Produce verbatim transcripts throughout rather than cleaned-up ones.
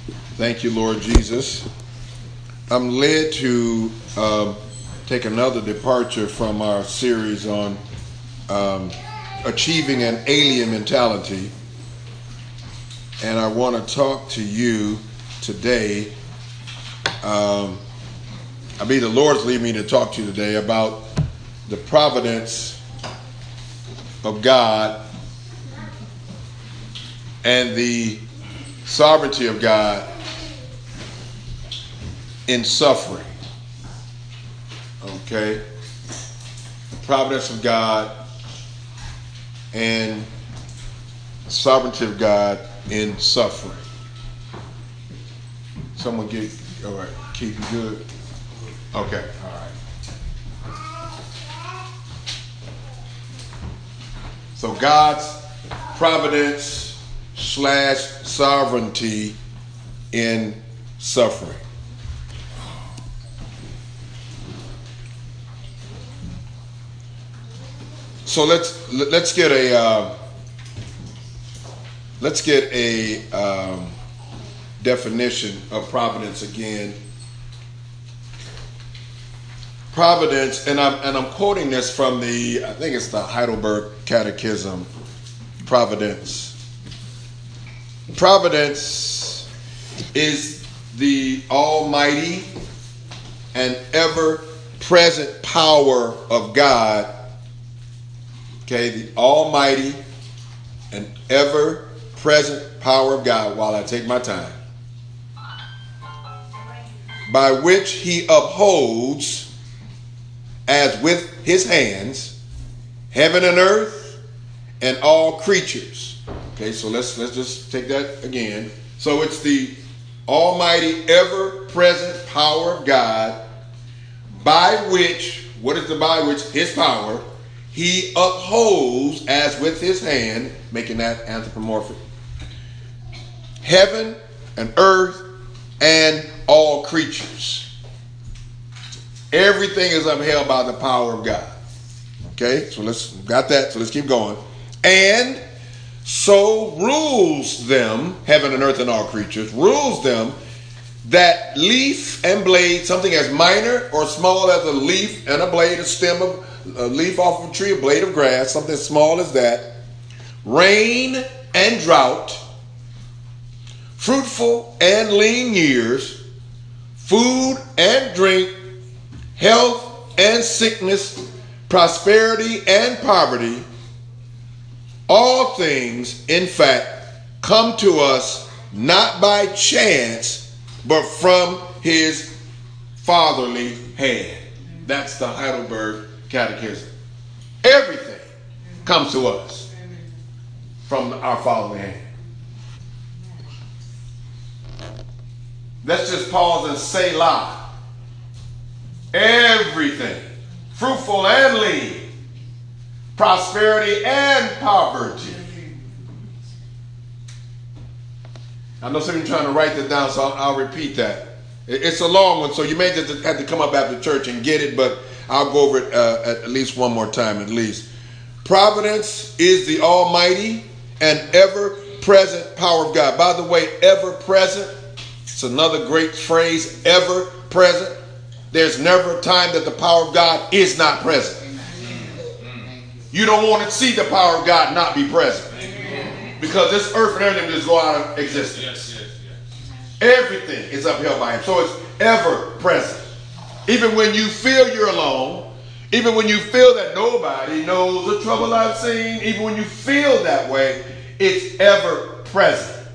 Thank you, Lord Jesus. I'm led to um, take another departure from our series on um, achieving an alien mentality. And I want to talk to you today. Um, I mean, the Lord's leading me to talk to you today about the providence of God and the sovereignty of God in suffering. Okay? The providence of God and the sovereignty of God in suffering. Someone get, all right, keep it good. Okay, all right. So God's providence slash sovereignty in suffering. So let's let's get a uh, let's get a um, definition of providence again. Providence, and I'm and I'm quoting this from the I think it's the Heidelberg Catechism. Providence. Providence is the almighty and ever-present power of God. Okay, the almighty and ever-present power of God, while I take my time, by which he upholds, as with his hands, heaven and earth and all creatures. Okay, so let's let's just take that again. So it's the almighty, ever-present power of God, by which, what is the by which? His power. He upholds, as with his hand, making that anthropomorphic, heaven and earth and all creatures. Everything is upheld by the power of God. Okay, so let's got that. So let's keep going. And so rules them, heaven and earth and all creatures, rules them that leaf and blade, something as minor or small as a leaf and a blade, a stem of a leaf off of a tree, a blade of grass, something as small as that, rain and drought, fruitful and lean years, food and drink, health and sickness, prosperity and poverty, all things, in fact, come to us not by chance, but from his fatherly hand. That's the Heidelberg Catechism. Everything comes to us from our fatherly hand. Let's just pause and say la. Everything, fruitful and lean, prosperity and poverty. I know some of you are trying to write that down, so I'll, I'll repeat that. It's a long one, so you may just have to come up after church and get it, but I'll go over it uh, at least one more time at least. Providence is the almighty and ever-present power of God. By the way, ever-present, it's another great phrase, ever-present. There's never a time that the power of God is not present. You don't want to see the power of God not be present, because this earth and everything just go out of existence. Yes, yes, yes. Everything is upheld by him. So it's ever present. Even when you feel you're alone, even when you feel that nobody knows the trouble I've seen, even when you feel that way, it's ever present.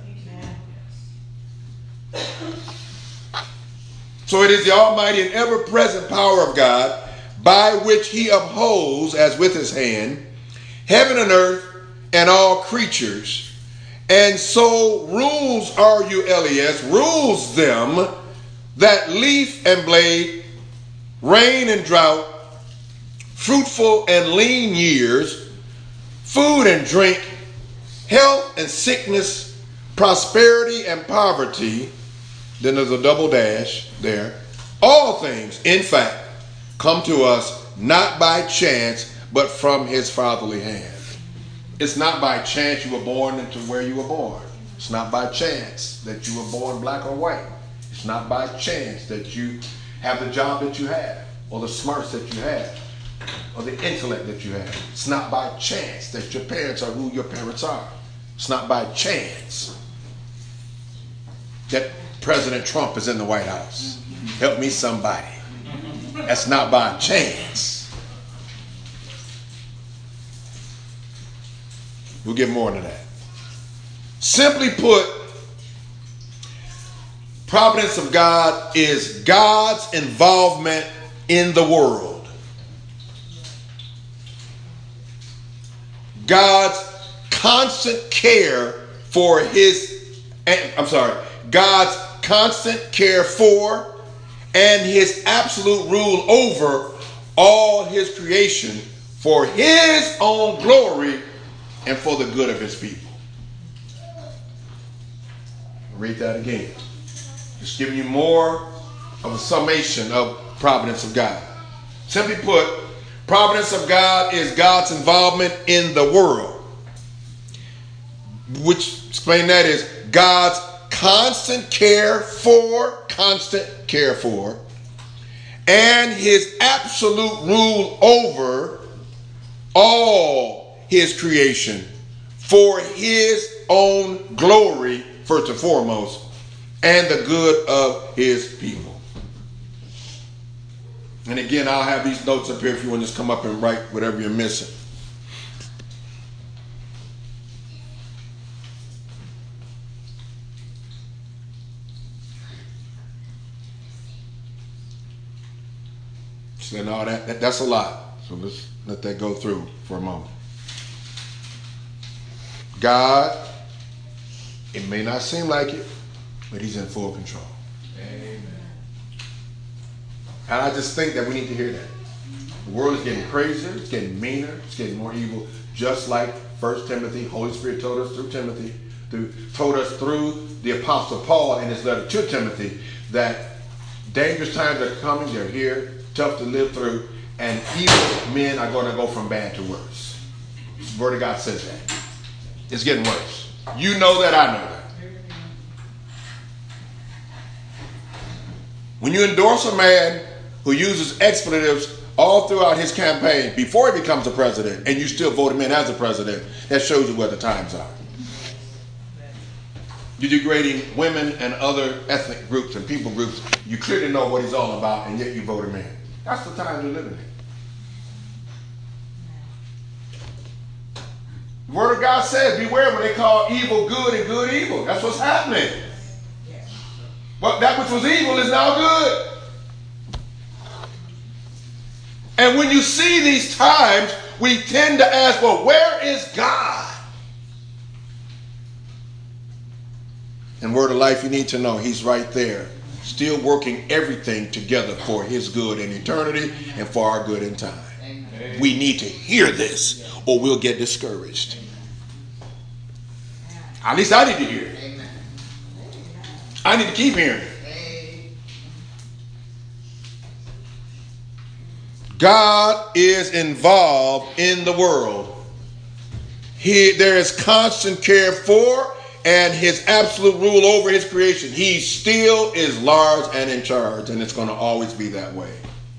So it is the almighty and ever-present power of God, by which he upholds, as with his hand, heaven and earth and all creatures, and so rules, R U L E S, rules them that leaf and blade, rain and drought, fruitful and lean years, food and drink, health and sickness, prosperity and poverty. Then there's a double dash there. All things, in fact, come to us not by chance, but from his fatherly hand. It's not by chance you were born into where you were born. It's not by chance that you were born black or white. It's not by chance that you have the job that you have, or the smarts that you have, or the intellect that you have. It's not by chance that your parents are who your parents are. It's not by chance that President Trump is in the White House. Help me somebody. That's not by chance. We'll get more into that. Simply put, providence of God is God's involvement in the world. God's constant care for his, I'm sorry, God's constant care for and his absolute rule over all his creation for his own glory and for the good of his people. Read that again. Just giving you more of a summation of providence of God. Simply put, providence of God is God's involvement in the world. Which, explain that, is God's constant care for, constant care for, and his absolute rule over all his creation for his own glory, first and foremost, and the good of his people. And again, I'll have these notes up here if you want to just come up and write whatever you're missing. So no, that, that that's a lot. So let's let that go through for a moment. God, it may not seem like it, but he's in full control. Amen. And I just think that we need to hear that. The world is getting crazier, it's getting meaner, it's getting more evil, just like First Timothy, Holy Spirit told us through Timothy, through, told us through the Apostle Paul in his letter to Timothy, that dangerous times are coming, they're here, tough to live through, and evil men are going to go from bad to worse. The Word of God says that. It's getting worse. You know that, I know that. When you endorse a man who uses expletives all throughout his campaign before he becomes a president, and you still vote him in as a president, that shows you where the times are. You're degrading women and other ethnic groups and people groups. You clearly know what he's all about, and yet you vote him in. That's the time you're living in. The Word of God says, beware when they call evil good and good evil. That's what's happening. But that which was evil is now good. And when you see these times, we tend to ask, well, where is God? In Word of Life, you need to know he's right there, still working everything together for his good in eternity and for our good in time. Amen. We need to hear this or we'll get discouraged. At least I need to hear it. Amen. I need to keep hearing it. God is involved in the world. He, there is constant care for and his absolute rule over his creation. He still is large and in charge, and it's going to always be that way.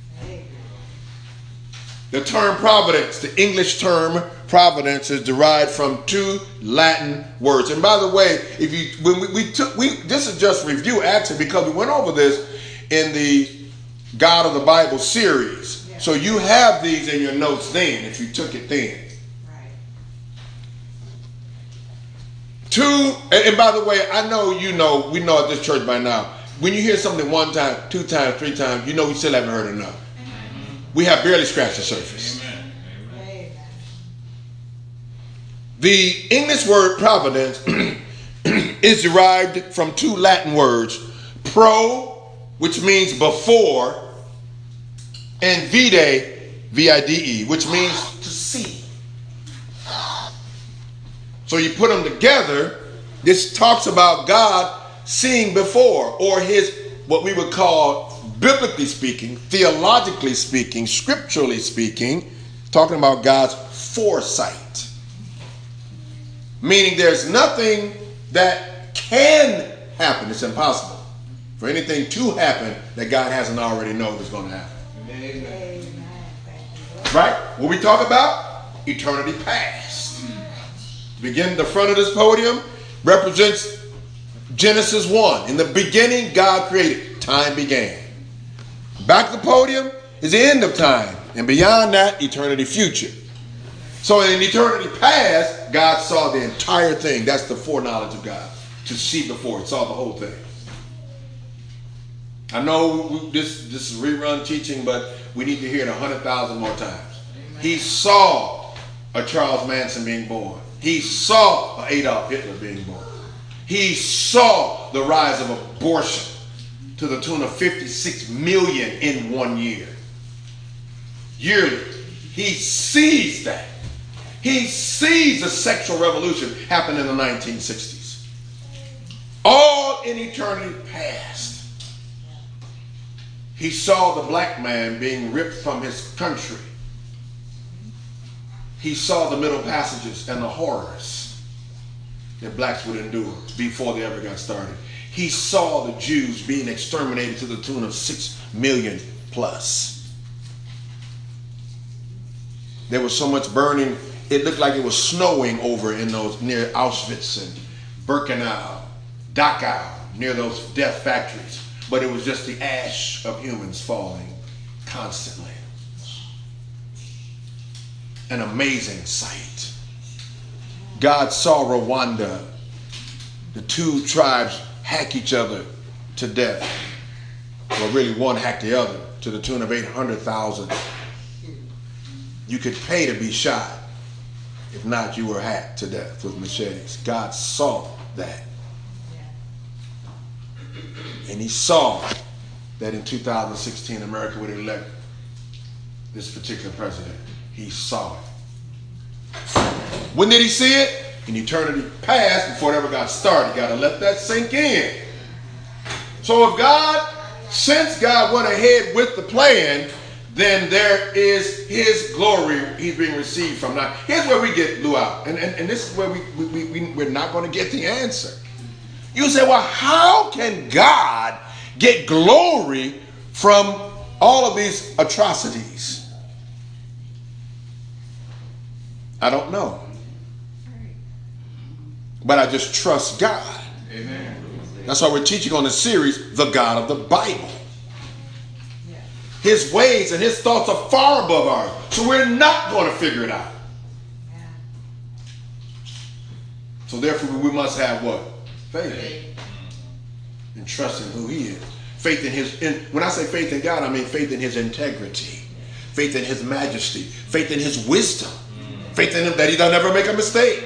The term providence, the English term providence, is derived from two Latin words. And by the way, if you when we, we took we this is just review actually, because we went over this in the God of the Bible series. Yeah. So you have these in your notes then, if you took it then. Right. Two, and, and by the way, I know you know, we know at this church by now, when you hear something one time, two times, three times, you know we still haven't heard enough. We have barely scratched the surface. Amen. Amen. The English word providence is derived from two Latin words, pro, which means before, and vide, V I D E, which means to see. So you put them together, this talks about God seeing before, or his, what we would call, biblically speaking, theologically speaking, scripturally speaking, talking about God's foresight. Meaning there's nothing that can happen. It's impossible for anything to happen that God hasn't already known is going to happen. Amen. Right? What we talk about? Eternity past. Begin the front of this podium represents Genesis one. In the beginning, God created. Time began. Back to the podium is the end of time. And beyond that, eternity future. So in eternity past, God saw the entire thing. That's the foreknowledge of God. To see before it, saw the whole thing. I know this, this is rerun teaching, but we need to hear it a hundred thousand more times. Amen. He saw a Charles Manson being born. He saw an Adolf Hitler being born. He saw the rise of abortion to the tune of fifty-six million in one year. Yearly. He sees that. He sees the sexual revolution happen in the nineteen sixties. All in eternity past. He saw the black man being ripped from his country. He saw the Middle Passages and the horrors that blacks would endure before they ever got started. He saw the Jews being exterminated to the tune of six million plus. There was so much burning, it looked like it was snowing over in those near Auschwitz and Birkenau, Dachau, near those death factories. But it was just the ash of humans falling constantly. An amazing sight. God saw Rwanda, the two tribes hack each other to death. Well, really one hacked the other to the tune of eight hundred thousand. You could pay to be shot. If not, you were hacked to death with machetes. God saw that. And he saw that in two thousand sixteen, America would elect this particular president. He saw it. When did he see it? In eternity past, before it ever got started. You got to let that sink in. So if God, since God went ahead with the plan, then there is his glory he's being received from. Now, here's where we get blew out. And, and, and this is where we, we, we, we're not going to get the answer. You say, well, how can God get glory from all of these atrocities? I don't know. But I just trust God. Amen. That's why we're teaching on the series, The God of the Bible. His ways and his thoughts are far above ours. So we're not going to figure it out. So therefore we must have what? Faith. And trust in who he is. Faith in his, in, when I say faith in God, I mean faith in his integrity. Faith in his majesty. Faith in his wisdom. Faith in him that he doesn't ever make a mistake.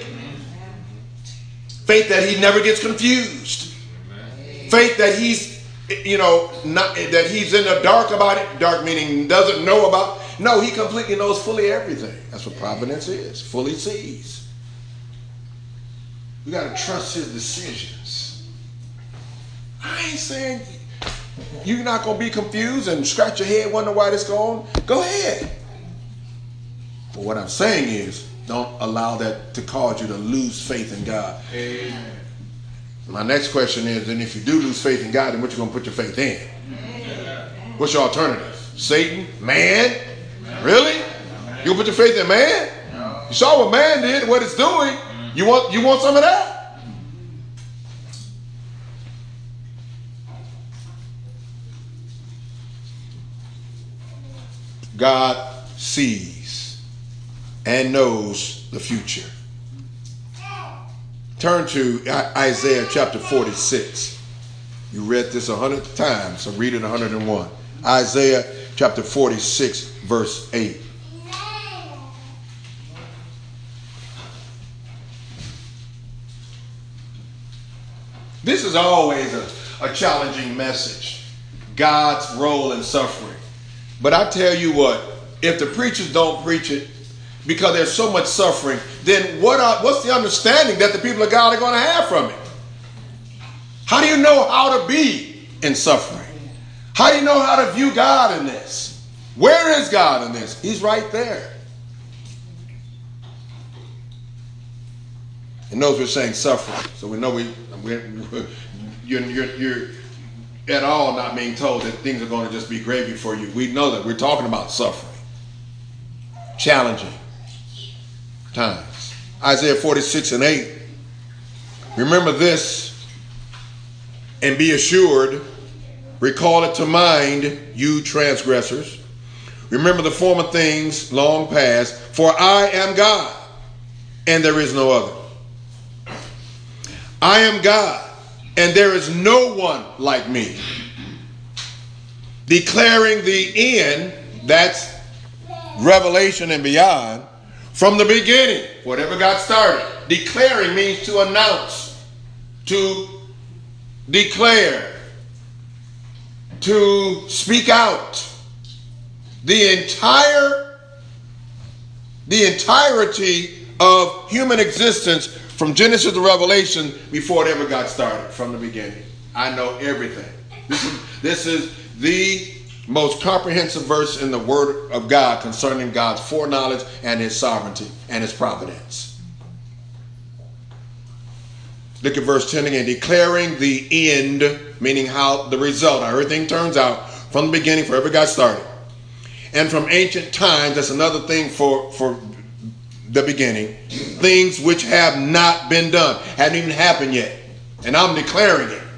Faith that he never gets confused. Faith that he's, you know, not that he's in the dark about it. Dark meaning doesn't know about. No, he completely knows fully everything. That's what providence is. Fully sees. We got to trust his decisions. I ain't saying you're not going to be confused and scratch your head, wonder why this going. Go ahead. But what I'm saying is, don't allow that to cause you to lose faith in God. Amen. My next question is, then if you do lose faith in God, then what you going to put your faith in? Amen. What's your alternative? Satan? Man? Really? You going to put your faith in man? You saw what man did, what it's doing. You want, you want some of that? God sees and knows the future. Turn to Isaiah chapter forty-six. You read this a hundred times, so read it a hundred and one. Isaiah chapter forty-six, verse eight. This is always a, a challenging message. God's role in suffering. But I tell you what, if the preachers don't preach it, because there's so much suffering, then what are, what's the understanding that the people of God are going to have from it? How do you know how to be in suffering? How do you know how to view God in this? Where is God in this? He's right there. And notice we're saying suffering. So we know we, we're, you're, you're, you're at all not being told that things are going to just be gravy for you. We know that we're talking about suffering. Challenging times. Isaiah forty-six and eight. Remember this and be assured. Recall it to mind, you transgressors. Remember the former things long past. For I am God, and there is no other. I am God, and there is no one like me. Declaring the end, that's Revelation and beyond, from the beginning, whatever got started. Declaring means to announce, to declare, to speak out. The entire, the entirety of human existence from Genesis to Revelation before it ever got started, from the beginning. I know everything. This is, this is the most comprehensive verse in the Word of God concerning God's foreknowledge and His sovereignty and His providence. Look at verse ten again. Declaring the end, meaning how the result, how everything turns out from the beginning, forever got started. And from ancient times, that's another thing for, for the beginning. Things which have not been done, hadn't even happened yet. And I'm declaring it.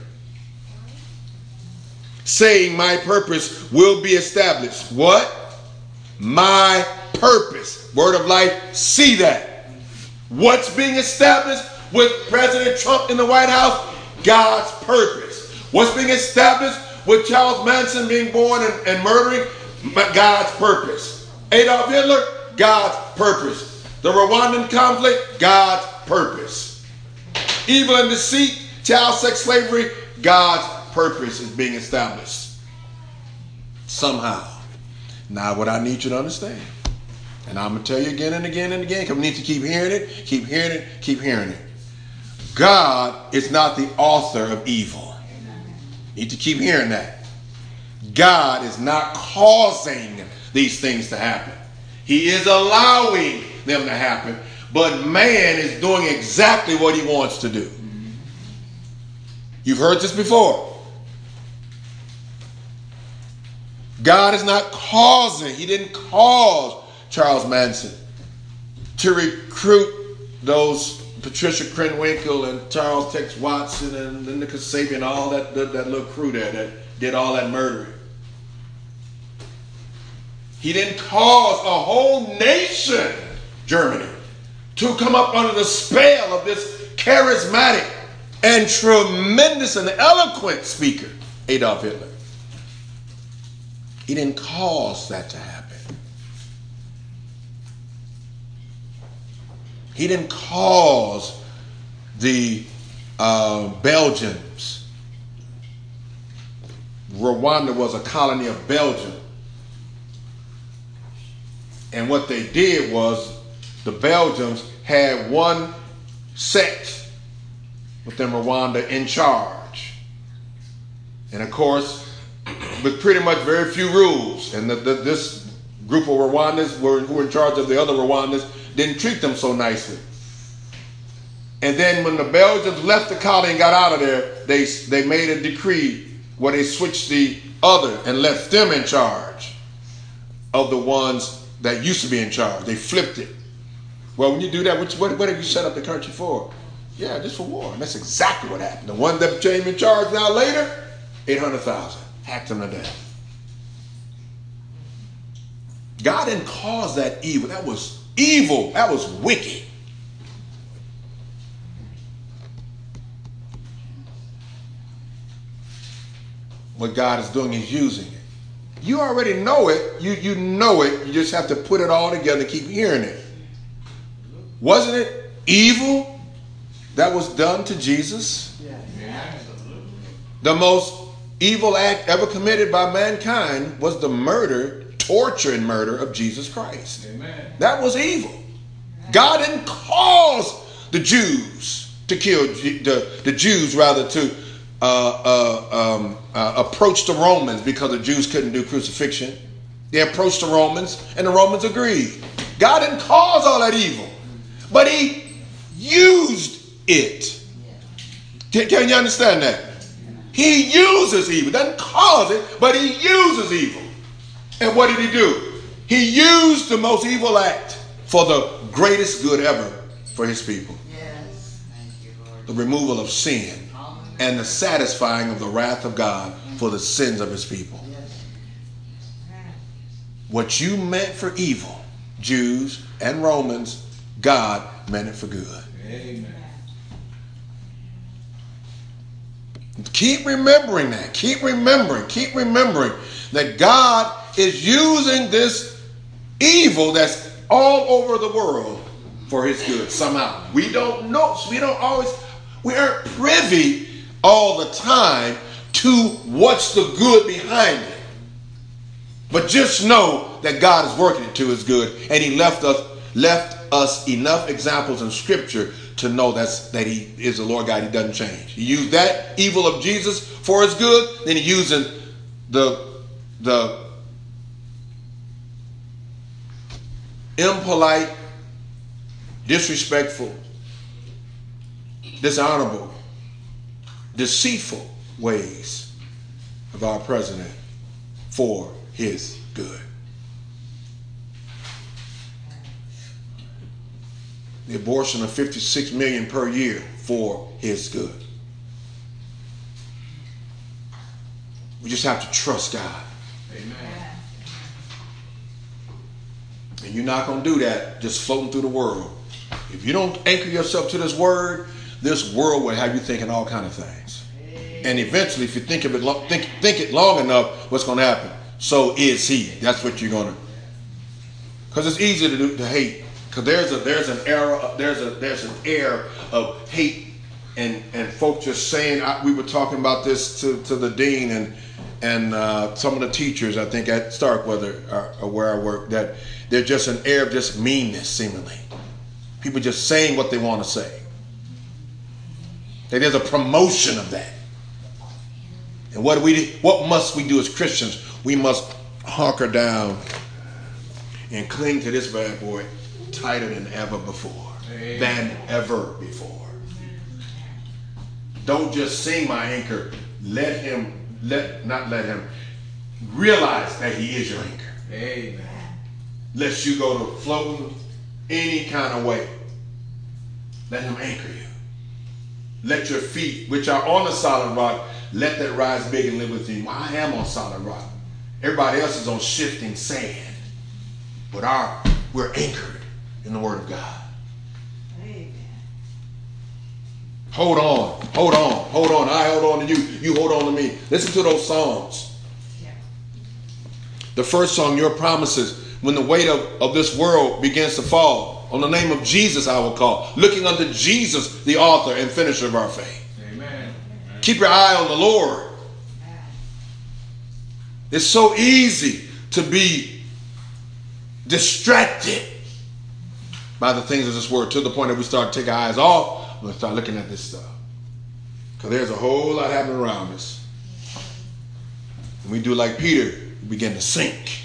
Saying my purpose will be established. What? My purpose. Word of life, see that. What's being established with President Trump in the White House? God's purpose. What's being established with Charles Manson being born and, and murdering? God's purpose. Adolf Hitler? God's purpose. The Rwandan conflict? God's purpose. Evil and deceit, child sex slavery? God's purpose is being established. Somehow. Now what I need you to understand, and I'm going to tell you again and again and again, because we need to keep hearing it, keep hearing it, keep hearing it. God is not the author of evil. You need to keep hearing that. God is not causing these things to happen. He is allowing them to happen, but man is doing exactly what he wants to do. You've heard this before. God is not causing, he didn't cause Charles Manson to recruit those Patricia Krenwinkel and Charles Tex Watson and Linda Kasabian and all that, that, that little crew there that did all that murdering. He didn't cause a whole nation, Germany, to come up under the spell of this charismatic and tremendous and eloquent speaker, Adolf Hitler. He didn't cause that to happen. He didn't cause the uh, Belgians. Rwanda was a colony of Belgium. And what they did was the Belgians had one sect within Rwanda in charge. And of course, with pretty much very few rules. And the, the, this group of Rwandans were, who were in charge of the other Rwandans didn't treat them so nicely. And then when the Belgians left the colony and got out of there, they, they made a decree where they switched the other and left them in charge of the ones that used to be in charge. They flipped it. Well, when you do that, what, what, what have you set up the country for? Yeah, just for war. And that's exactly what happened. The one that became in charge now later, eight hundred thousand. Hacked them to death. God didn't cause that evil. That was evil. That was wicked. What God is doing is using it. You already know it. You, you know it. You just have to put it all together and keep hearing it. Wasn't it evil that was done to Jesus? Yeah. The most evil act ever committed by mankind was the murder, torture and murder of Jesus Christ. Amen. That was evil. God didn't cause the Jews to kill, the, the Jews rather to uh, uh, um, uh, approach the Romans because the Jews couldn't do crucifixion. They approached the Romans and the Romans agreed. God didn't cause all that evil, but he used it. Can, can you understand that? He uses evil. Doesn't cause it, but he uses evil. And what did he do? He used the most evil act for the greatest good ever for his people. Yes. Thank you, Lord. The removal of sin and the satisfying of the wrath of God for the sins of his people. Yes. What you meant for evil, Jews and Romans, God meant it for good. Amen. Keep remembering that. Keep remembering. Keep remembering that God is using this evil that's all over the world for his good somehow. We don't know. We don't always, we aren't privy all the time to what's the good behind it. But just know that God is working it to his good, and he left us left us enough examples in Scripture to know that's, that he is the Lord God. He doesn't change. He used that evil of Jesus for his good. Then he using the the impolite, disrespectful, dishonorable, deceitful ways of our president for his good. The abortion of fifty-six million per year for his good. We just have to trust God. Amen. And you're not going to do that just floating through the world. If you don't anchor yourself to this word, this world will have you thinking all kind of things. And eventually, if you think of it, lo- think, think it long enough, what's going to happen? So is he. That's what you're going to. Because it's easy to do, to hate. Because there's a there's an era there's a there's an air of hate and and folk just saying. I, we were talking about this to, to the dean and and uh, some of the teachers, I think at Starkweather or, or where I work, that there's just an air of just meanness seemingly. People just saying what they want to say. That there's a promotion of that. And what do we do? What must we do as Christians? We must hunker down and cling to this bad boy tighter than ever before. Amen. Than ever before. Don't just sing my anchor. Let him, let not let him realize that he is your anchor. Amen. Lest you go to floating any kind of way. Let him anchor you. Let your feet, which are on the solid rock, let that rise big and live with you. Well, I am on solid rock. Everybody else is on shifting sand. But our, we're anchored in the Word of God. Amen. Hold on, hold on, hold on. I hold on to you. You hold on to me. Listen to those songs. Yeah. The first song, Your Promises, when the weight of, of this world begins to fall. On the name of Jesus I will call. Looking unto Jesus, the author and finisher of our faith. Amen. Keep your eye on the Lord. It's so easy to be distracted by the things of this world to the point that we start taking our eyes off and start looking at this stuff. Because there's a whole lot happening around us. And we do like Peter, we begin to sink.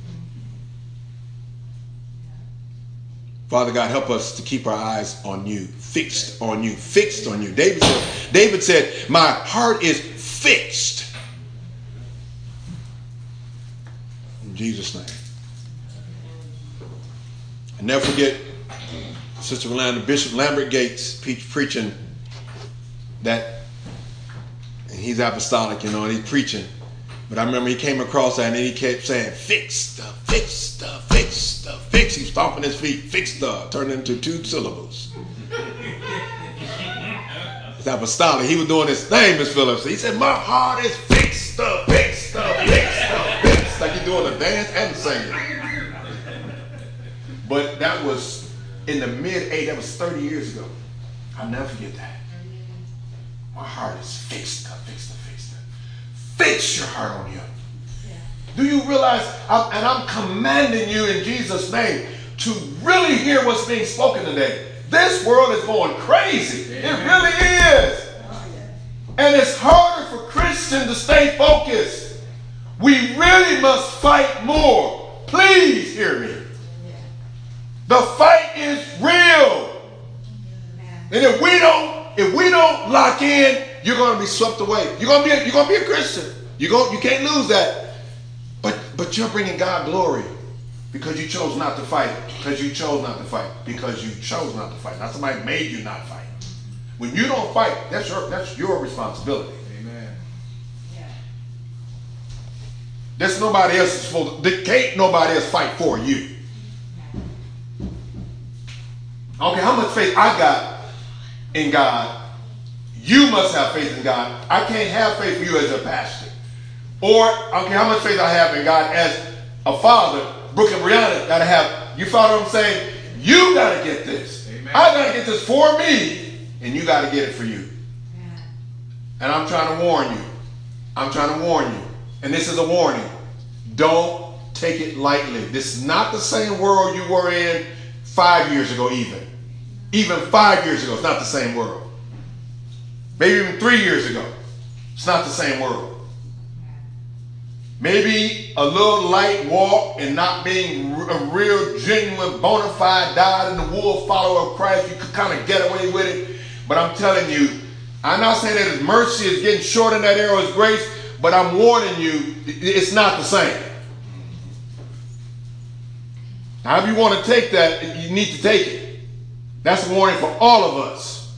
Father God, help us to keep our eyes on you, fixed on you, fixed on you. David said, David said, my heart is fixed. In Jesus' name. And never forget Sister Rolanda, Bishop Lambert Gates pre- preaching that, and he's apostolic, you know, and he's preaching. But I remember he came across that and he kept saying, fix the, fix the, fix the, fix. He's stomping his feet, fix the, turned into two syllables. It's apostolic. He was doing his thing, Miss Phillips. He said, my heart is fixed the, fix the, fix the, fix. Like he's doing a dance and singing. But that was in the mid-eighties, that was thirty years ago. I'll never forget that. My heart is fixed up, fixed up, fixed up. Fix your heart on him. Yeah. Do you realize, I'm, and I'm commanding you in Jesus' name to really hear what's being spoken today. This world is going crazy. Yeah. It really is. Oh, yeah. And it's harder for Christians to stay focused. We really must fight more. Please hear me. The fight is real. And if we don't lock in, you're going to be swept away. You're going to be a, you're going to be a Christian. You go you can't lose that. But but you're bringing God glory because you chose not to fight. Because you chose not to fight. Because you chose not to fight. Not somebody made you not fight. When you don't fight, that's your that's your responsibility. Amen. Yeah. That's nobody else's fault. Can't nobody else fight for you. I don't care how much faith I got in God. You must have faith in God. I can't have faith for you as a pastor. Or I don't care how much faith I have in God as a father. Brooke and Brianna got to have. You follow what I'm saying? You got to get this. Amen. I got to get this for me, and you got to get it for you. Yeah. And I'm trying to warn you. I'm trying to warn you. And this is a warning. Don't take it lightly. This is not the same world you were in five years ago even. Even five years ago, it's not the same world. Maybe even three years ago, it's not the same world. Maybe a little light walk and not being a real, genuine, bona fide, died in the wool follower of Christ, you could kind of get away with it. But I'm telling you, I'm not saying that His mercy is getting short in that area of His grace, but I'm warning you, it's not the same. Now, if you want to take that, you need to take it. That's a warning for all of us.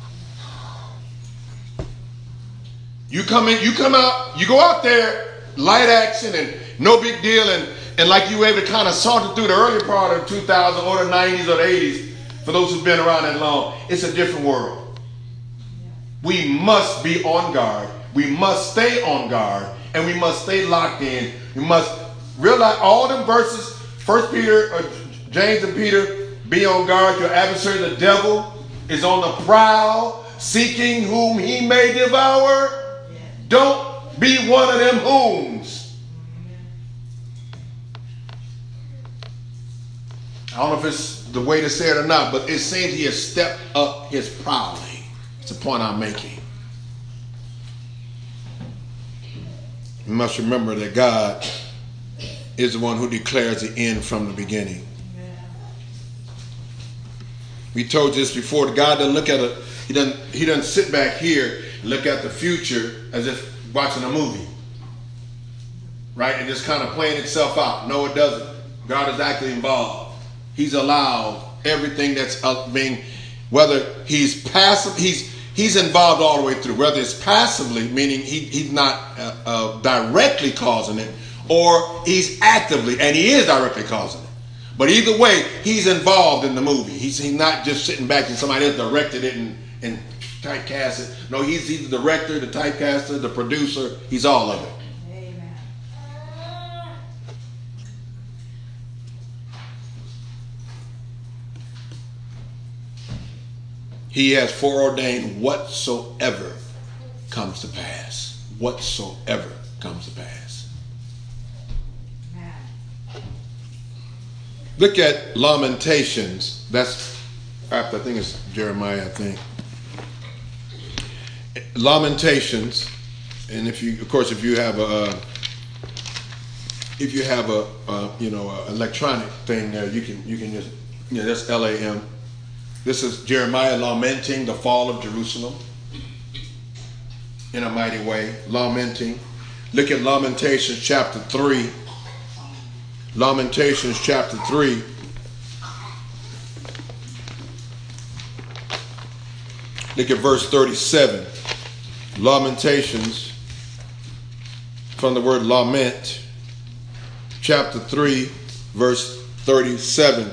You come in, you come out, you go out there, light action and no big deal, and, and like you were able to kind of saunter through the early part of two thousand or the nineties or the eighties, for those who've been around that long, it's a different world. We must be on guard. We must stay on guard, and we must stay locked in. We must realize all them verses, First Peter, or James and Peter, be on guard. Your adversary, the devil, is on the prowl, seeking whom he may devour. Yeah. Don't be one of them whom's. I don't know if it's the way to say it or not, but it seems he has stepped up his prowling. It's the point I'm making. You must remember that God is the one who declares the end from the beginning. We told you this before. God doesn't look at a, he doesn't, he doesn't sit back here and look at the future as if watching a movie. Right? And just kind of playing itself out. No, it doesn't. God is actually involved. He's allowed everything that's being, whether he's passive, he's he's involved all the way through. Whether it's passively, meaning he, he's not uh, uh, directly causing it, or he's actively, and he is directly causing it. But either way, he's involved in the movie. He's, he's not just sitting back and somebody else directed it and, and typecast it. No, he's, he's the director, the typecaster, the producer. He's all of it. Amen. He has foreordained whatsoever comes to pass. Whatsoever comes to pass. Look at Lamentations. That's after, I think it's Jeremiah, I think. Lamentations, and if you, of course, if you have a, if you have a, a you know, a electronic thing there, you can, you can just, yeah, that's L A M. This is Jeremiah lamenting the fall of Jerusalem in a mighty way, lamenting. Look at Lamentations chapter three. Lamentations chapter three. Look at verse thirty-seven. Lamentations, from the word lament, chapter three, verse thirty-seven.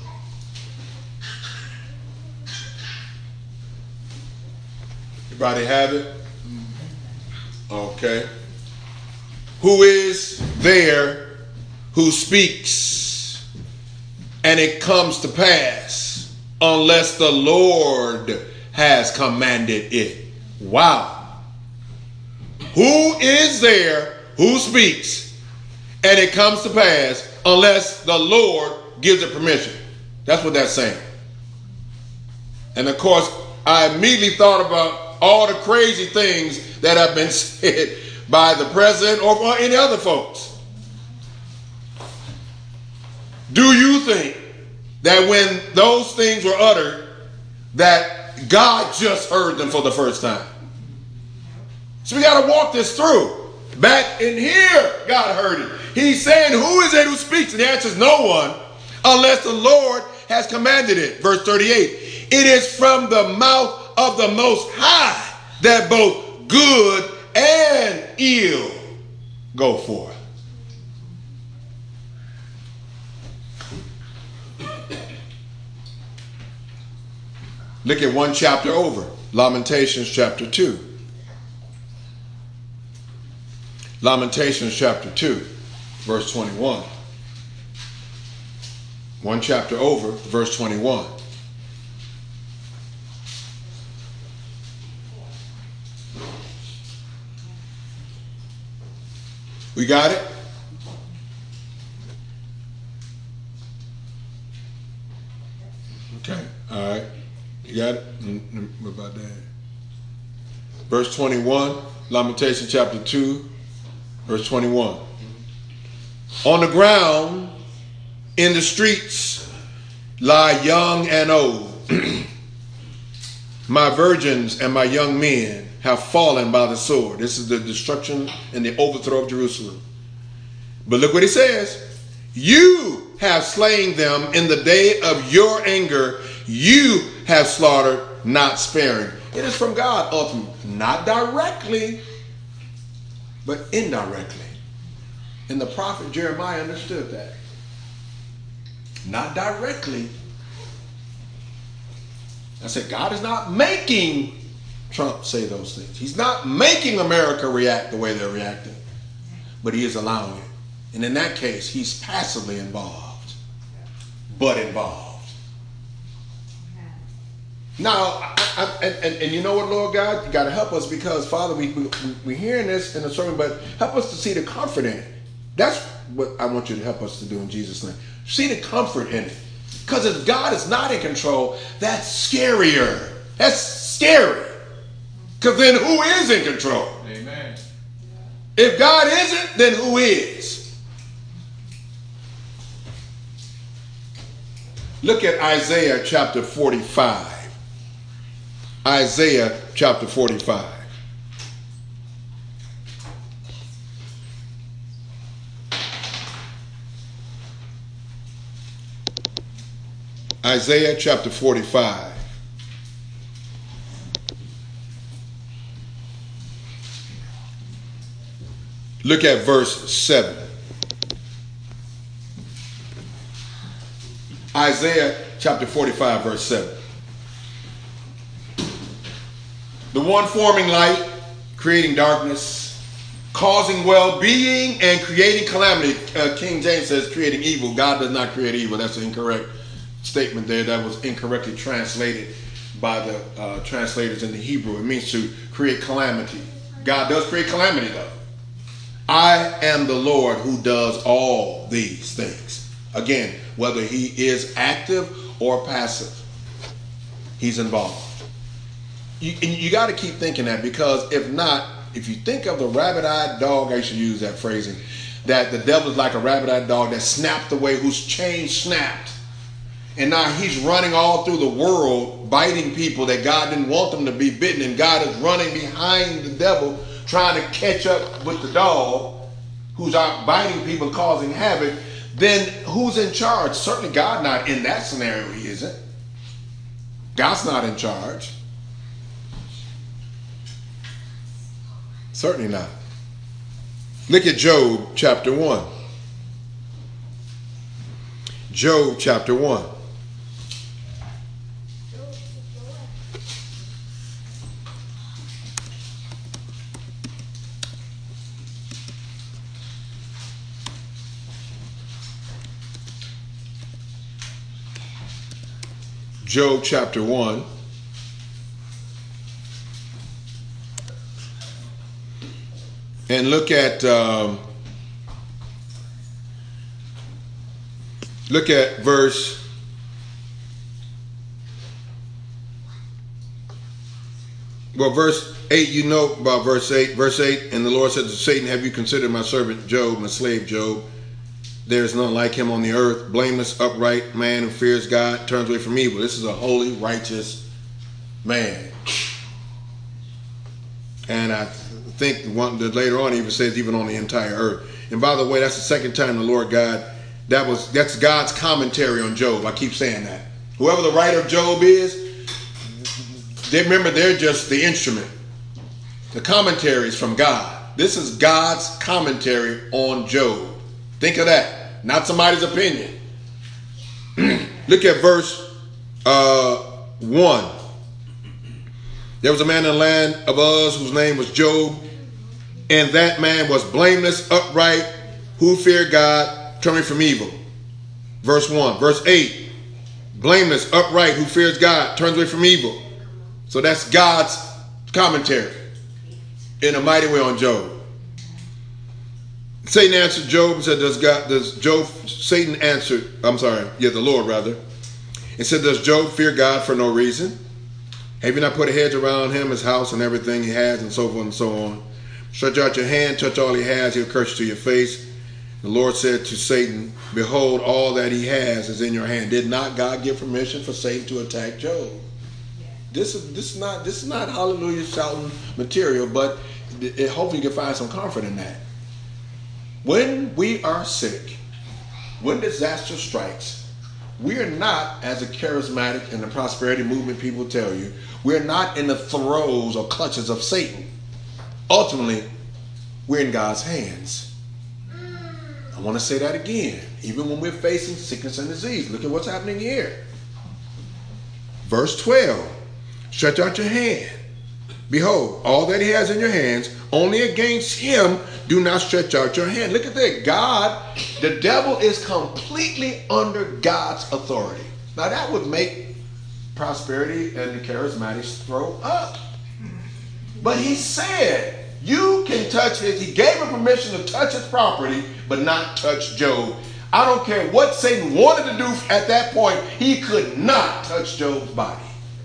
Everybody have it? Okay. Who is there who speaks, and it comes to pass, unless the Lord has commanded it? Wow. Who is there who speaks, and it comes to pass, unless the Lord gives it permission? That's what that's saying. And of course, I immediately thought about all the crazy things that have been said by the president or, or any other folks. Do you think that when those things were uttered, that God just heard them for the first time. So we got to walk this through. Back in here, God heard it. He's saying, who is it who speaks? And the answer is no one, unless the Lord has commanded it. Verse thirty-eight. It is from the mouth of the Most High that both good and ill go forth. Look at one chapter over. Lamentations chapter two. Lamentations chapter two, verse twenty-one. One chapter over, verse twenty-one. We got it? Okay, all right. You got it? What about that? Verse twenty-one, Lamentation chapter two, verse twenty-one. On the ground, in the streets, lie young and old. My virgins and my young men have fallen by the sword. This is the destruction and the overthrow of Jerusalem. But look what he says. You have slain them in the day of your anger. You have slaughtered, not sparing. It is from God, ultimately. Not directly, but indirectly. And the prophet Jeremiah understood that. Not directly. I said, God is not making Trump say those things. He's not making America react the way they're reacting, but he is allowing it. And in that case, he's passively involved, but involved. Now, I, I, and, and you know what, Lord God, you got to help us because, Father, we, we, we're hearing this in the sermon, but help us to see the comfort in it. That's what I want you to help us to do in Jesus' name. See the comfort in it. Because if God is not in control, that's scarier. That's scary. Because then who is in control? Amen. If God isn't, then who is? Look at Isaiah chapter forty-five. Isaiah chapter forty-five. Isaiah chapter forty-five. Look at verse seven. Isaiah chapter forty-five, verse seven. The one forming light, creating darkness, causing well-being, and creating calamity. Uh, King James says creating evil. God does not create evil. That's an incorrect statement there. That was incorrectly translated by the uh, translators in the Hebrew. It means to create calamity. God does create calamity, though. I am the Lord who does all these things. Again, whether he is active or passive, he's involved. You, and you got to keep thinking that, because if not, if you think of the rabbit-eyed dog, I should use that phrasing, that the devil is like a rabbit-eyed dog that snapped away, whose chain snapped. And now he's running all through the world, biting people that God didn't want them to be bitten. And God is running behind the devil, trying to catch up with the dog who's out biting people, causing havoc. Then who's in charge? Certainly God not in that scenario, he isn't. God's not in charge. Certainly not. Look at Job chapter one. Job chapter one. Job chapter one. And look at um, look at verse well verse eight. You know about verse eight. Verse eight, and the Lord said to Satan, have you considered my servant Job, my slave Job? There is none like him on the earth, blameless, upright man who fears God, turns away from evil. This is a holy, righteous Man. And I think one that later on even says even on the entire earth. And by the way, that's the second time the Lord God, that was that's God's commentary on Job. I keep saying that. Whoever the writer of Job is, they remember they're just the instrument. The commentary is from God. This is God's commentary on Job. Think of that. Not somebody's opinion. Look at verse uh, one. There was a man in the land of Uz whose name was Job, and that man was blameless, upright, who feared God, turning from evil. Verse one. Verse eight. Blameless, upright, who fears God, turns away from evil. So that's God's commentary in a mighty way on Job. Satan answered Job and said, does God, does Job, Satan answered, I'm sorry, yeah, the Lord rather, and said, does Job fear God for no reason? Have you not put a hedge around him, his house, and everything he has, and so forth and so on? Stretch out your hand, touch all he has, he'll curse you to your face. The Lord said to Satan, behold, all that he has is in your hand. Did not God give permission for Satan to attack Job? This is this is not this is not hallelujah shouting material, but it, it, hopefully you can find some comfort in that. When we are sick, when disaster strikes, we are not, as a charismatic and the prosperity movement people tell you, we're not in the throes or clutches of Satan. Ultimately, we're in God's hands. I want to say that again. Even when we're facing sickness and disease, look at what's happening here. Verse twelve, stretch out your hand. Behold, all that he has in your hands, only against him do not stretch out your hand. Look at that. God, the devil is completely under God's authority. Now that would make prosperity and the charismatics throw up. But he said, you can touch his, he gave him permission to touch his property, but not touch Job. I don't care what Satan wanted to do at that point, he could not touch Job's body.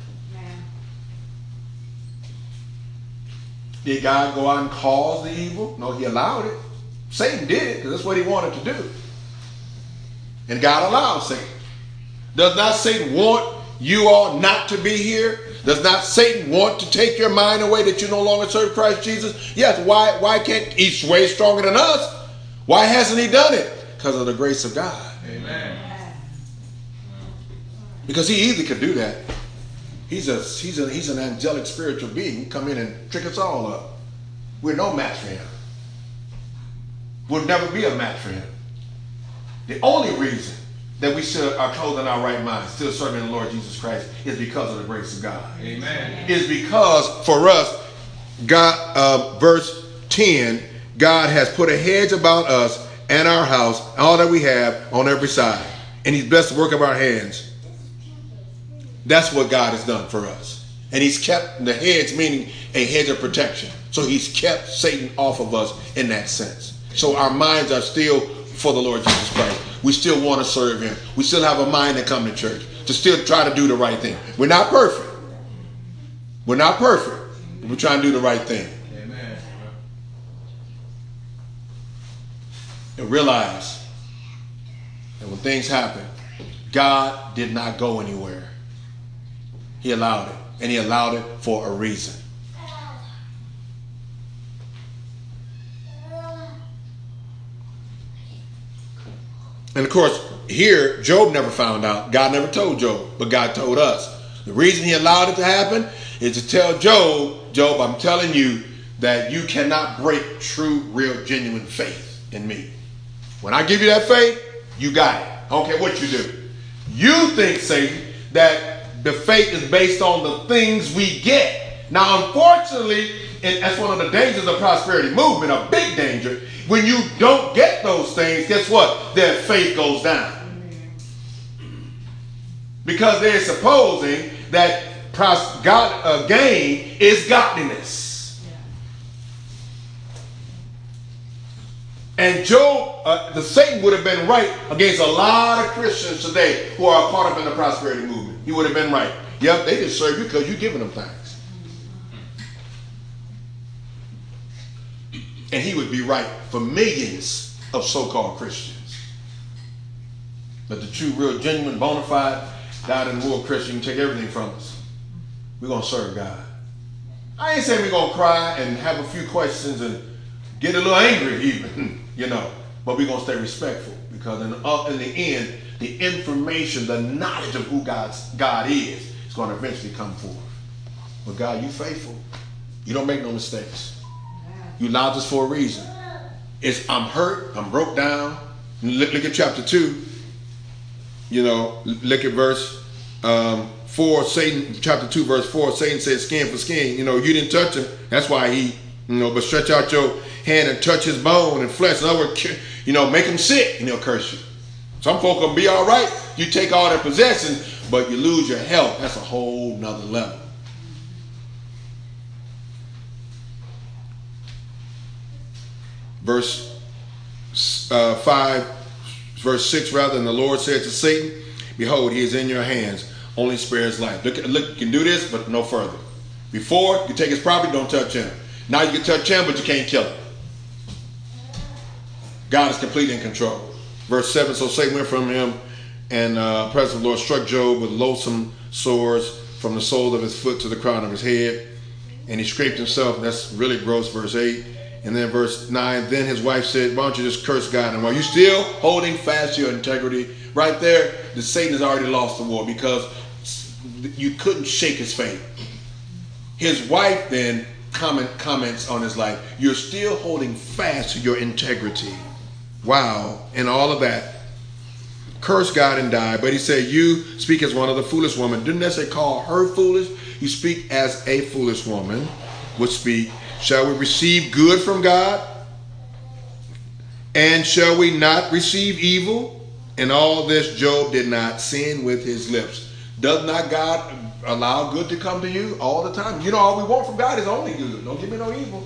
Did God go out and cause the evil? No, he allowed it. Satan did it because that's what he wanted to do. And God allowed Satan. Does not Satan want you all not to be here? Does not Satan want to take your mind away that you no longer serve Christ Jesus? Yes, why, why can't he's way stronger than us? Why hasn't he done it? Because of the grace of God. Amen. Because he easily could do that. He's a he's a he's an angelic spiritual being. He come in and trick us all up. We're no match for him. We'll never be a match for him. The only reason that we still are clothed in our right mind, still serving the Lord Jesus Christ, is because of the grace of God. Amen. Is because for us, God, uh, verse ten, God has put a hedge about us and our house, all that we have on every side, and he's blessed the work of our hands. That's what God has done for us. And he's kept the hedge, meaning a hedge of protection. So he's kept Satan off of us in that sense. So our minds are still for the Lord Jesus Christ. We still want to serve him. We still have a mind to come to church, to still try to do the right thing. We're not perfect. We're not perfect. We're trying to do the right thing. Amen. And realize that when things happen, God did not go anywhere. He allowed it, and he allowed it for a reason. And of course, here, Job never found out. God never told Job, but God told us. The reason he allowed it to happen is to tell Job, Job, I'm telling you that you cannot break true, real, genuine faith in me. When I give you that faith, you got it. I don't care what you do. You think, Satan, that the faith is based on the things we get. Now, unfortunately, and that's one of the dangers of prosperity movement, a big danger. When you don't get those things, guess what? Their faith goes down. Because they're supposing that God, uh, gain is godliness. And Job, uh, the Satan would have been right against a lot of Christians today who are caught up in the prosperity movement. He would have been right. Yep, they just serve you because you're giving them things. And he would be right for millions of so-called Christians. But the true, real, genuine, bona fide, God and world Christian can take everything from us. we're going to serve God. I ain't saying we're going to cry and have a few questions and get a little angry even, you know, but we're going to stay respectful because in, uh, in the end, the information, the knowledge of who God's, God is, is going to eventually come forth. But God, you faithful. You don't make no mistakes. You allowed this for a reason. It's I'm hurt, I'm broke down. Look, look at chapter two. You know, look at verse um, four. Satan, chapter two, verse four. Satan said, "Skin for skin." You know, you didn't touch him. That's why he, you know, but stretch out your hand and touch his bone and flesh. In other words, you know, make him sick and he'll curse you. Some folk will be all right. You take all their possessions, but you lose your health. That's a whole nother level. Verse uh, five, verse six rather, and the Lord said to Satan, "Behold, he is in your hands, only spare his life." Look, look, you can do this, but no further. Before, you can take his property, don't touch him. Now you can touch him, but you can't kill him. God is completely in control. Verse seven, so Satan went from him, and uh, the presence of the Lord struck Job with loathsome sores from the sole of his foot to the crown of his head, and he scraped himself. That's really gross. Verse eight. And then verse nine, then his wife said, "Why don't you just curse God?" And while you're still holding fast to your integrity, right there, the Satan has already lost the war because you couldn't shake his faith. His wife then comment, comments on his life, "You're still holding fast to your integrity." Wow. And all of that. Curse God and die. But he said, "You speak as one of the foolish women." Didn't necessarily call her foolish. You speak as a foolish woman would speak. "Shall we receive good from God? And shall we not receive evil?" In all this, Job did not sin with his lips. Does not God allow good to come to you all the time? You know, all we want from God is only good. Don't give me no evil.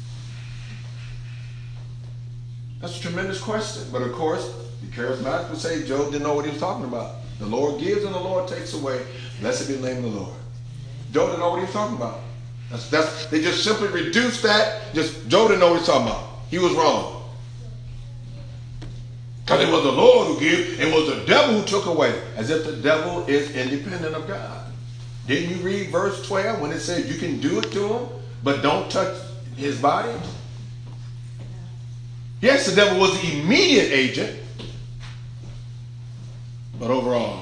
That's a tremendous question. But of course, the charismatics would say Job didn't know what he was talking about. The Lord gives and the Lord takes away. Blessed be the name of the Lord. Job didn't know what he was talking about. That's, that's, they just simply reduced that. Just Job didn't know what he was talking about. He was wrong. Because it was the Lord who gave, it was the devil who took away. As if the devil is independent of God. Didn't you read verse twelve when it says you can do it to him, but don't touch his body? Yes, the devil was the immediate agent. But overall,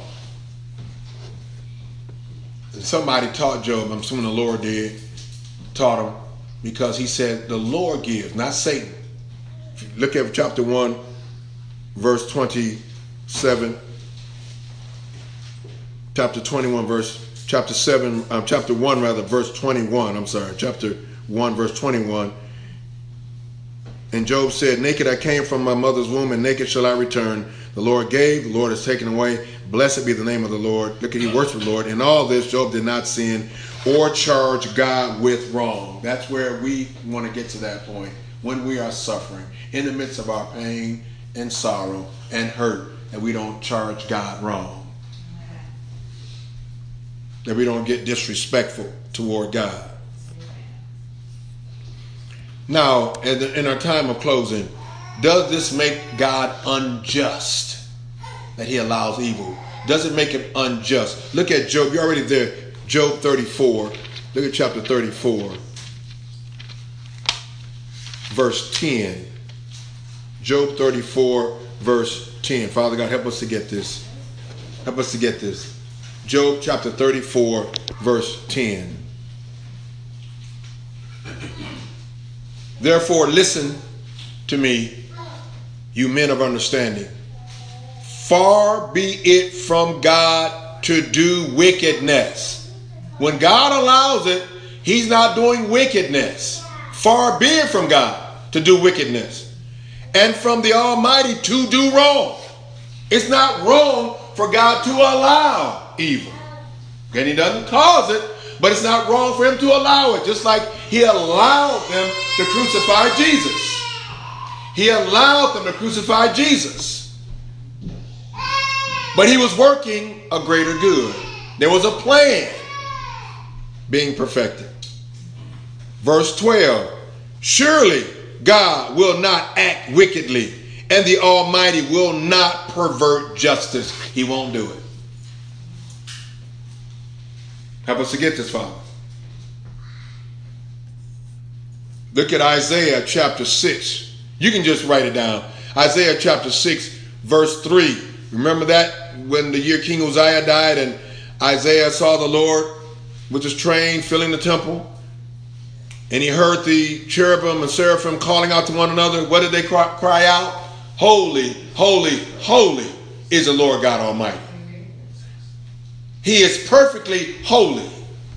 somebody taught Job, I'm assuming the Lord did, taught him, because he said the Lord gives, not Satan. If you look at chapter one, verse twenty-seven, chapter twenty-one, verse, chapter seven, um, chapter one rather, verse twenty-one, I'm sorry, chapter one, verse twenty-one. And Job said, "Naked I came from my mother's womb, and naked shall I return. The Lord gave, the Lord has taken away. Blessed be the name of the Lord." Look at, he worshiped the Lord. In all this, Job did not sin or charge God with wrong. That's where we want to get to that point. When we are suffering, in the midst of our pain and sorrow and hurt, that we don't charge God wrong. That we don't get disrespectful toward God. Now, in our time of closing, does this make God unjust that he allows evil? Does it make him unjust? Look at Job. You're already there. Job thirty-four. Look at chapter thirty-four. Verse ten. Job thirty-four, verse ten. Father God, help us to get this. Help us to get this. Job chapter thirty-four, verse ten. "Therefore listen to me, you men of understanding. Far be it from God to do wickedness." When God allows it, he's not doing wickedness. Far be it from God to do wickedness. And from the Almighty to do wrong. It's not wrong for God to allow evil. And he doesn't cause it, but it's not wrong for him to allow it. Just like he allowed them to crucify Jesus. He allowed them to crucify Jesus. But he was working a greater good. There was a plan being perfected. Verse twelve. "Surely God will not act wickedly, and the Almighty will not pervert justice." He won't do it. Help us to get this, Father. Look at Isaiah chapter six. You can just write it down. Isaiah chapter six, verse three. Remember that when the year King Uzziah died and Isaiah saw the Lord with his train filling the temple, and he heard the cherubim and seraphim calling out to one another. What did they cry, cry out? Holy, holy, holy is the Lord God Almighty. He is perfectly holy.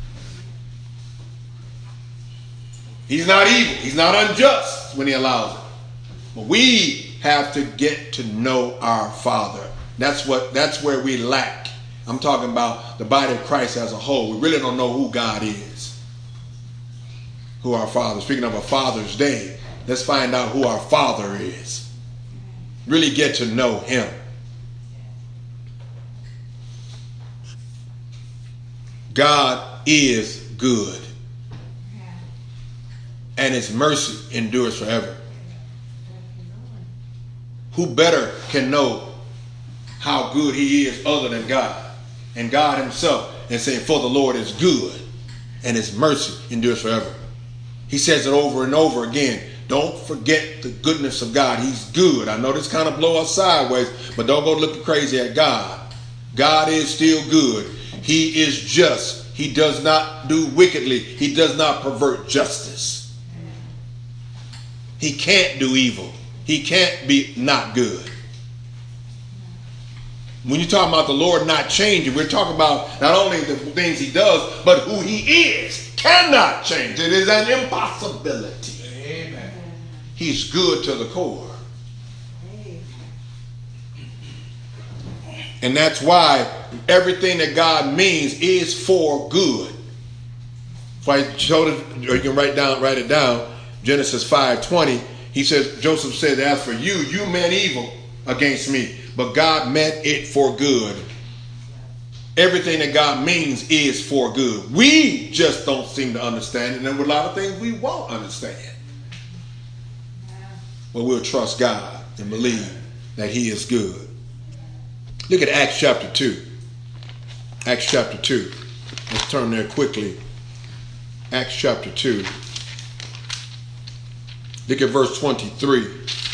He's not evil. He's not unjust when he allows it. But we have to get to know our Father. That's what. That's where we lack. I'm talking about the body of Christ as a whole. We really don't know who God is, who our Father. Speaking of a Father's Day, let's find out who our Father is. Really get to know him. God is good, and his mercy endures forever. Who better can know how good he is other than God? And God himself, and saying, for the Lord is good, and his mercy endures forever. He says it over and over again. Don't forget the goodness of God. He's good. I know this kind of blow us sideways, but don't go looking crazy at God. God is still good. He is just. He does not do wickedly. He does not pervert justice. He can't do evil. He can't be not good. When you're talking about the Lord not changing, we're talking about not only the things he does, but who he is. Cannot change. It is an impossibility. Amen. He's good to the core. And that's why everything that God means is for good. If I showed it, or you can write down, write it down. Genesis five twenty. He says, Joseph said, as for you, you meant evil against me, but God meant it for good. Everything that God means is for good. We just don't seem to understand it, and there are a lot of things we won't understand. But we'll trust God and believe that he is good. Look at Acts chapter two. Acts chapter two. Let's turn there quickly. Acts chapter two. Look at verse twenty-three.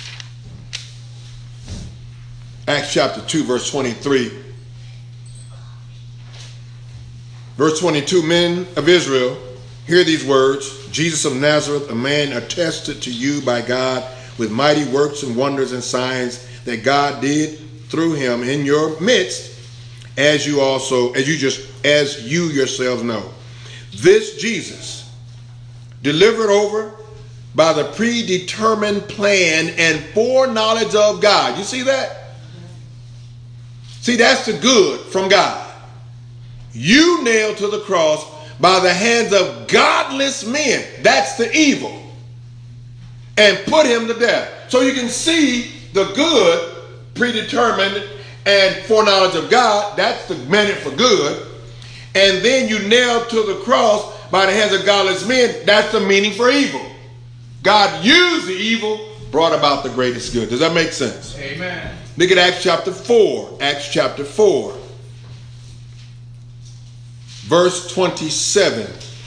Acts chapter two, verse twenty-three. Verse twenty-two, men of Israel, hear these words. Jesus of Nazareth, a man attested to you by God with mighty works and wonders and signs that God did through him in your midst, as you also, as you just, as you yourselves know. This Jesus, delivered over by the predetermined plan and foreknowledge of God. You see that? See, that's the good from God. You nailed to the cross by the hands of godless men. That's the evil. And put him to death. So you can see the good, predetermined and foreknowledge of God. That's the meant for good. And then you nailed to the cross by the hands of godless men. That's the meaning for evil. God used the evil, brought about the greatest good. Does that make sense? Amen. Look at Acts chapter four. Acts chapter four. Verse twenty-seven.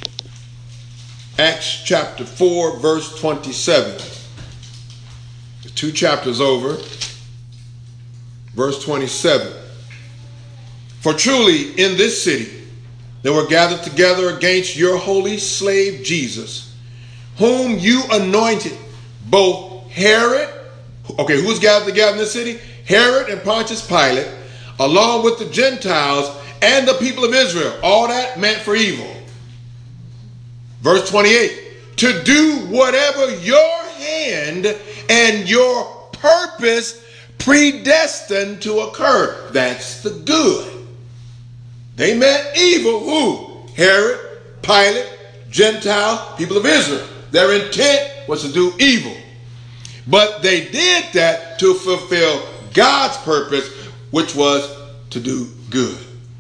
Acts chapter four, verse twenty-seven. Two chapters over. Verse twenty-seven. For truly in this city they were gathered together against your holy slave Jesus, whom you anointed, both Herod, okay, who's gathered together in this city? Herod and Pontius Pilate, along with the Gentiles and the people of Israel. All that meant for evil. Verse twenty-eight, to do whatever your hand and your purpose predestined to occur. That's the good. They meant evil. Who? Herod, Pilate, Gentile, people of Israel. Their intent was to do evil. But they did that to fulfill God's purpose, which was to do good.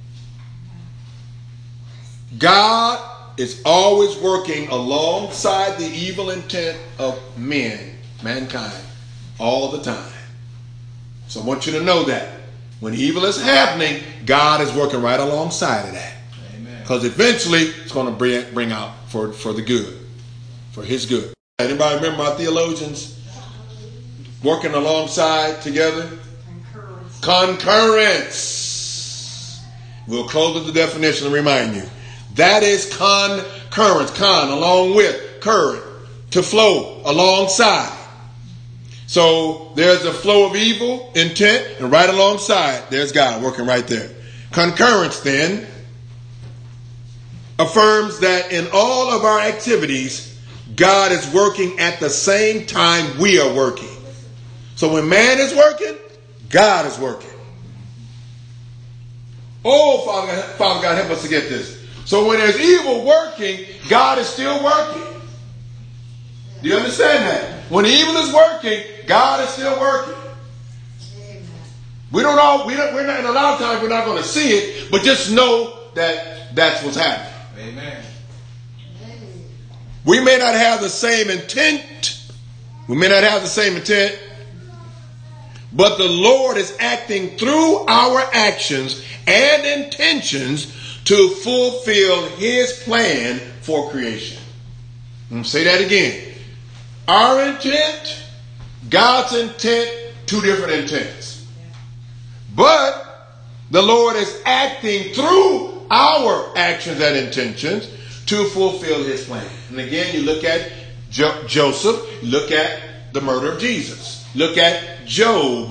God is always working alongside the evil intent of men, mankind, all the time. So I want you to know that. When evil is happening, God is working right alongside of that. Because eventually it's going to bring, bring out for, for the good, for his good. Anybody remember our theologians working alongside together? Concurrence. Concurrence. We'll close with the definition and remind you. That is concurrence. Con, along with, current, to flow alongside. So there's a flow of evil intent, and right alongside, there's God working right there. Concurrence then affirms that in all of our activities, God is working at the same time we are working. So when man is working, God is working. Oh, Father God, Father God, help us to get this. So when there's evil working, God is still working. Do you understand that? When the evil is working, God is still working. Amen. We don't all, we don't, we're not, in a lot of times we're not going to see it, but just know that that's what's happening. Amen. We may not have the same intent. We may not have the same intent, but the Lord is acting through our actions and intentions to fulfill His plan for creation. I'm going to say that again. Our intent, God's intent, two different intents. But the Lord is acting through our actions and intentions to fulfill His plan. And again, you look at jo- Joseph, look at the murder of Jesus, look at Job.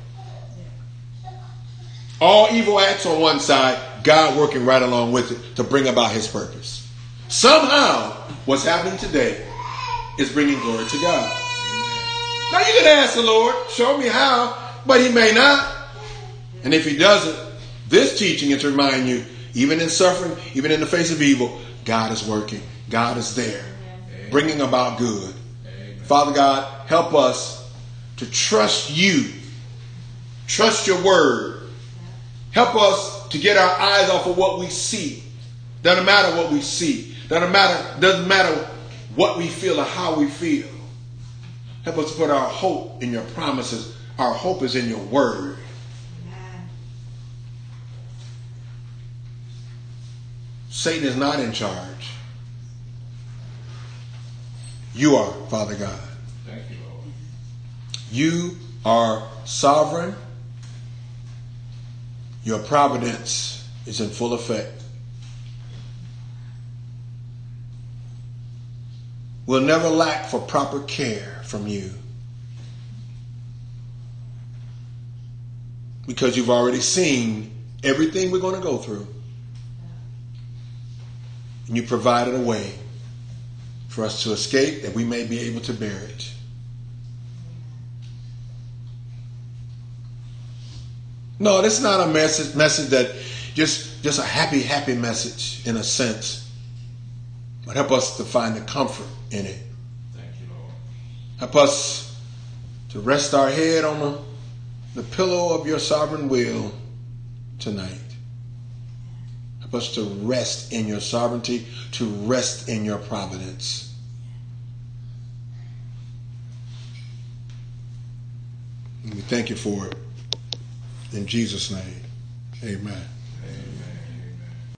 All evil acts on one side, God working right along with it to bring about His purpose. Somehow, what's happening today is bringing glory to God. Now you can ask the Lord, show me how, but He may not. And if He doesn't, this teaching is to remind you, even in suffering, even in the face of evil, God is working. God is there, Amen. Bringing about good. Amen. Father God, help us to trust You, trust Your word. Help us to get our eyes off of what we see. Doesn't matter what we see. Doesn't matter, doesn't matter what we feel or how we feel. Help us to put our hope in Your promises. Our hope is in Your word. Amen. Satan is not in charge. You are, Father God. Thank you, Lord. You are sovereign. Your providence is in full effect. We'll never lack for proper care from You, because You've already seen everything we're going to go through. And You provided a way for us to escape, that we may be able to bear it. No, this is not a message message that just, just a happy, happy message in a sense. But help us to find the comfort in it. Thank you, Lord. Help us to rest our head on the, the pillow of Your sovereign will tonight. Help us to rest in Your sovereignty, to rest in Your providence. And we thank You for it. In Jesus' name, amen.